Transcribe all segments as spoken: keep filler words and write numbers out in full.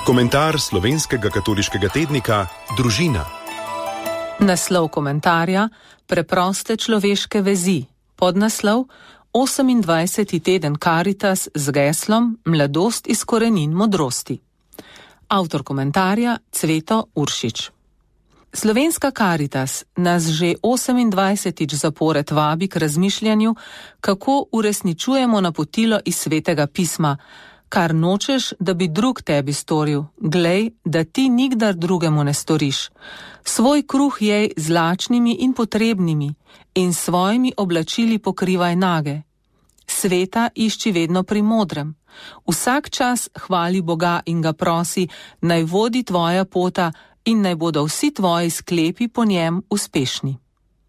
Komentar slovenskega katoliškega tednika Družina. Naslov komentarja: Preproste človeške vezi. Podnaslov: osemindvajseti teden Karitas z geslom Mladost iz korenin modrosti. Avtor komentarja Cveto Uršič. Slovenska Karitas nas že osemindvajsetič zapored vabi k razmišljanju, kako uresničujemo napotilo iz Svetega pisma: kar nočeš, da bi drug tebi storil, glej, da ti nikdar drugemu ne storiš. Svoj kruh jej z lačnimi in potrebnimi in svojimi oblačili pokrivaj nage. Sveta išči vedno pri modrem. Vsak čas hvali Boga in ga prosi, naj vodi tvoja pota in naj bodo vsi tvoji sklepi po njem uspešni.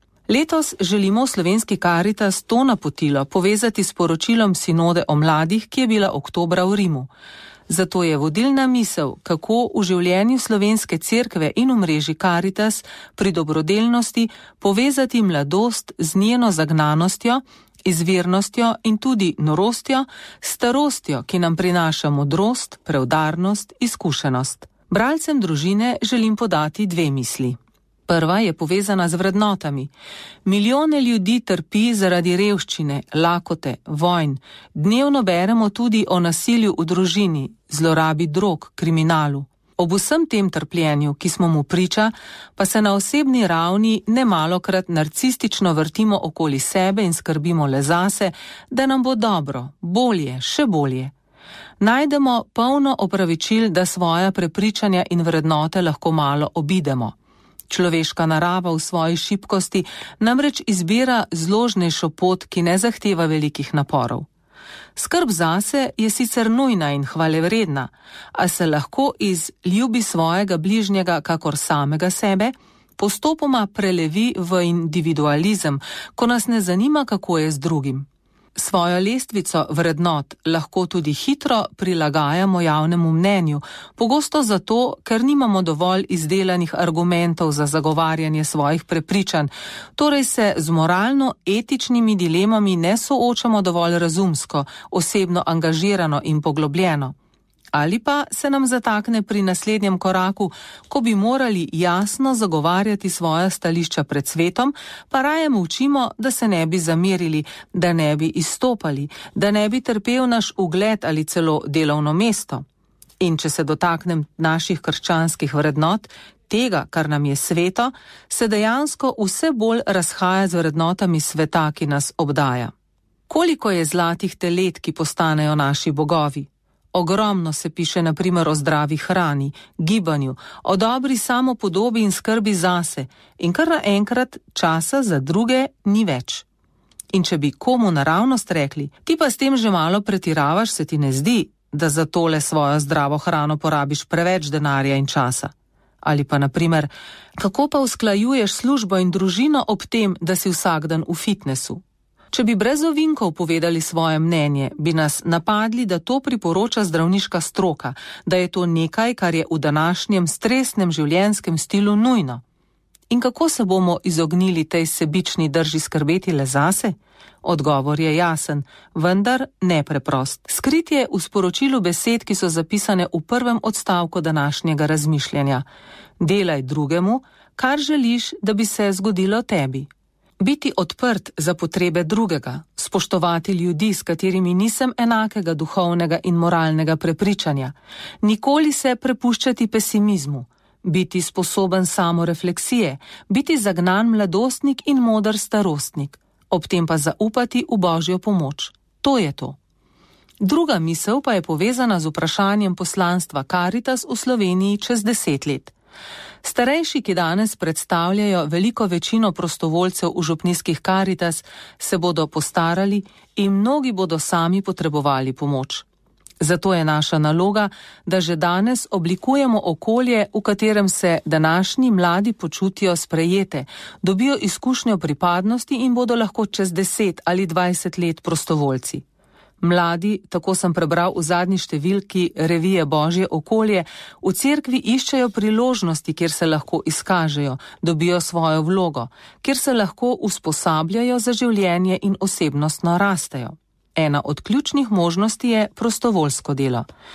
Letos želimo v Slovenski Karitas to napotilo povezati s poročilom sinode o mladih, ki je bila oktobra v Rimu. Zato je vodilna misel, kako v življenju Slovenske cerkve in v mreži Karitas pri dobrodelnosti povezati mladost z njeno zagnanostjo, izvirnostjo in tudi norostjo, starostjo, ki nam prinaša modrost, preudarnost, izkušenost. Bralcem Družine želim podati dve misli. Prva je povezana z vrednotami. Milijone ljudi trpi zaradi revščine, lakote, vojn. Dnevno beremo tudi o nasilju v družini, zlorabi drog, kriminalu. Ob vsem tem trpljenju, ki smo mu priča, pa se na osebni ravni nemalokrat narcistično vrtimo okoli sebe in skrbimo le zase, da nam bo dobro, bolje, še bolje. Najdemo polno opravičil, da svoja prepričanja in vrednote lahko malo obidemo. Človeška narava v svoji šibkosti namreč izbira zložnejšo pot, ki ne zahteva velikih naporov. Skrb zase je sicer nujna in hvalevredna, a se lahko iz ljubi svojega bližnjega kakor samega sebe postopoma prelevi v individualizem, ko nas ne zanima, kako je z drugim. Svojo lestvico vrednot lahko tudi hitro prilagajamo javnemu mnenju, pogosto zato, ker nimamo dovolj izdelanih argumentov za zagovarjanje svojih prepričanj, torej se z moralno-etičnimi dilemami ne soočamo dovolj razumsko, osebno angažirano in poglobljeno. Ali pa se nam zatakne pri naslednjem koraku, ko bi morali jasno zagovarjati svoja stališča pred svetom, pa raje molčimo, da se ne bi zamerili, da ne bi izstopali, da ne bi trpel naš ugled ali celo delovno mesto. In če se dotaknem naših krščanskih vrednot, tega, kar nam je sveto, se dejansko vse bolj razhaja z vrednotami sveta, ki nas obdaja. Koliko je zlatih telet, ki postanejo naši bogovi? Ogromno se piše na primer o zdravi hrani, gibanju, o dobri samopodobi in skrbi zase, in kar naenkrat časa za druge ni več. In če bi komu naravnost rekli, ti pa s tem že malo pretiravaš, se ti ne zdi, da za tole svojo zdravo hrano porabiš preveč denarja in časa. Ali pa na primer, kako pa usklajuješ službo in družino ob tem, da si vsak dan v fitnesu? Če bi brez ovinkov povedali svoje mnenje, bi nas napadli, da to priporoča zdravniška stroka, da je to nekaj, kar je v današnjem stresnem življenjskem stilu nujno. In kako se bomo izognili tej sebični drži skrbeti le zase? Odgovor je jasen, vendar nepreprost. Skrit je v sporočilu besed, ki so zapisane v prvem odstavku današnjega razmišljanja. Delaj drugemu, kar želiš, da bi se zgodilo tebi. Biti odprt za potrebe drugega, spoštovati ljudi, s katerimi nisem enakega duhovnega in moralnega prepričanja, nikoli se prepuščati pesimizmu, biti sposoben samorefleksije, biti zagnan mladostnik in moder starostnik, ob tem pa zaupati v Božjo pomoč. To je to. Druga misel pa je povezana z vprašanjem poslanstva Karitas v Sloveniji čez deset let. Starejši, ki danes predstavljajo veliko večino prostovoljcev v župnijskih Karitas, se bodo postarali in mnogi bodo sami potrebovali pomoč. Zato je naša naloga, da že danes oblikujemo okolje, v katerem se današnji mladi počutijo sprejete, dobijo izkušnjo pripadnosti in bodo lahko čez deset ali dvajset let prostovoljci. Mladi, tako sem prebral v zadnji številki revije Božje okolje, v cerkvi iščejo priložnosti, kjer se lahko izkažejo, dobijo svojo vlogo, kjer se lahko usposabljajo za življenje in osebnostno rastejo. Ena od ključnih možnosti je prostovoljsko delo.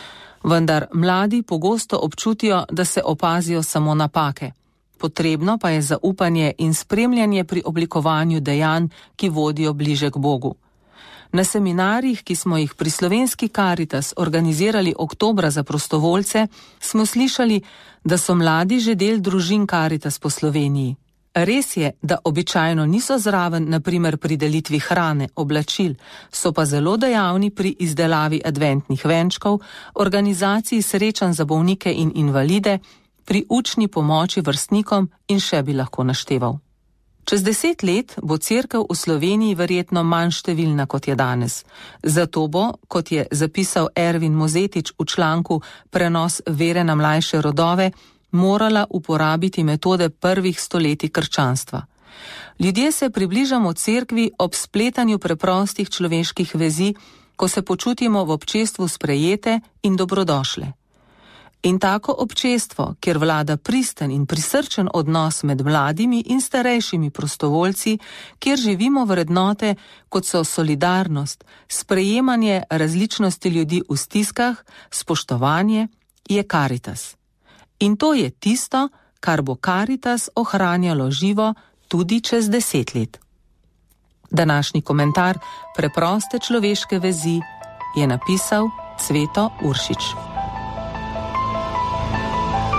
Vendar mladi pogosto občutijo, da se opazijo samo napake. Potrebno pa je zaupanje in spremljanje pri oblikovanju dejanj, ki vodijo bliže k Bogu. Na seminarjih, ki smo jih pri Slovenski Karitas organizirali oktobra za prostovoljce, smo slišali, da so mladi že del družin Karitas po Sloveniji. Res je, da običajno niso zraven, na primer pri delitvi hrane, oblačil, so pa zelo dejavni pri izdelavi adventnih venčkov, organizaciji srečanj za bolnike in invalide, pri učni pomoči vrstnikom in še bi lahko našteval. Čez deset let bo cerkev v Sloveniji verjetno manj številna, kot je danes. Zato bo, kot je zapisal Ervin Mozetič v članku Prenos vere na mlajše rodove, morala uporabiti metode prvih stoletij krščanstva. Ljudje se približamo cerkvi ob spletanju preprostih človeških vezi, ko se počutimo v občestvu sprejete in dobrodošle. In tako občestvo, kjer vlada pristen in prisrčen odnos med mladimi in starejšimi prostovoljci, kjer živimo vrednote, kot so solidarnost, sprejemanje različnosti ljudi v stiskah, spoštovanje, je Karitas. In to je tisto, kar bo Karitas ohranjalo živo tudi čez deset let. Današnji komentar Preproste človeške vezi je napisal Cveto Uršič.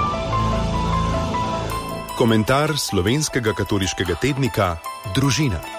Komentar slovenskega katoliškega tednika Družina.